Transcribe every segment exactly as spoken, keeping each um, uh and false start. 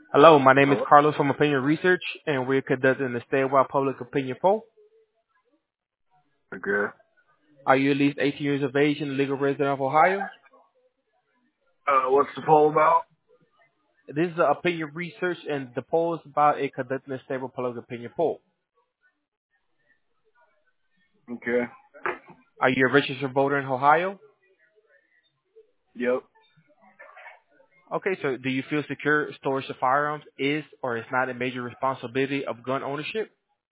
Hello, my name is Hello? Carlos from Opinion Research, and we're conducting a statewide public opinion poll. Okay. Are you at least eighteen years of age and a legal resident of Ohio? Uh, what's the poll about? This is an opinion research, and the poll is about a conducting a stable public opinion poll. Okay. Are you a registered voter in Ohio? Yep. Okay, so do you feel secure storage of firearms is or is not a major responsibility of gun ownership?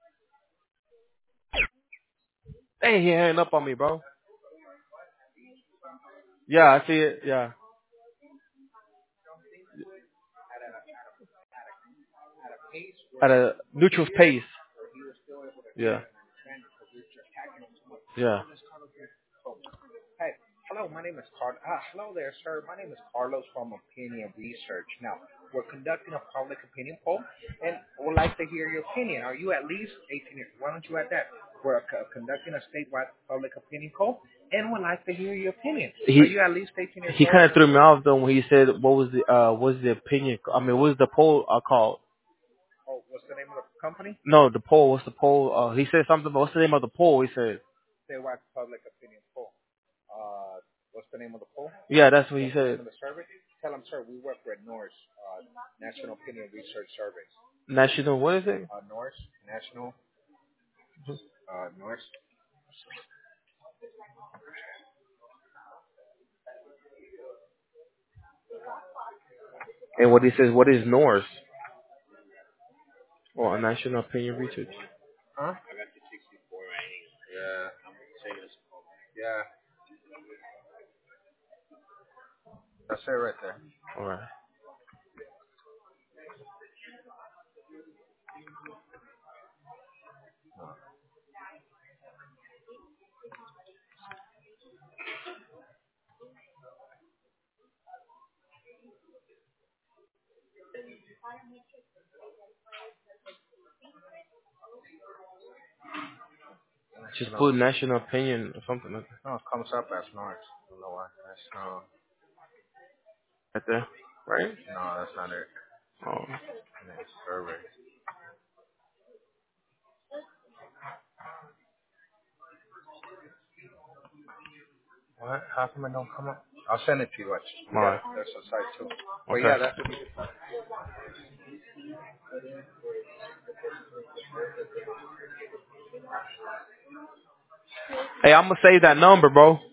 Hey, he hanging up on me, bro. Yeah, I see it. Yeah, at a neutral pace. Yeah, yeah. Hey, hello, my name is Car- uh, hello there, sir. My name is Carlos from Opinion Research. Now, we're conducting a public opinion poll, and would like to hear your opinion. Are you at least eighteen years? Why don't you add that? We're co- conducting a statewide public opinion poll, and would like to hear your opinion. Are He you at least eighteen years he old? kind of threw me off though when he said what was the uh what was the opinion? I mean, what was the poll uh, called? Oh, what's the name of the company? No, the poll. What's the poll? Uh, he said something. But what's the name of the poll? He said. Statewide public opinion poll. Uh, what's the name of the poll? Yeah, that's what he What's the name said. of the survey? Tell them, sir, we work with Norse, uh, National Opinion Research Surveys. National. What is it? Uh, Norse, National, uh, Norse. And what he says. What is Norse? Or National Opinion Research. Huh? Yeah. Yeah. That's it right there. All right. Just National. put National Opinion or something like that. No, it comes up as Norse. I don't know why. National. Right there. Right. No, that's not it. Oh. Next survey. What? How come it don't come up? I'll send it to you. Watch. We All got right. it. There's a site too. But Okay. yeah, that's what. Hey, I'm gonna save that number, bro.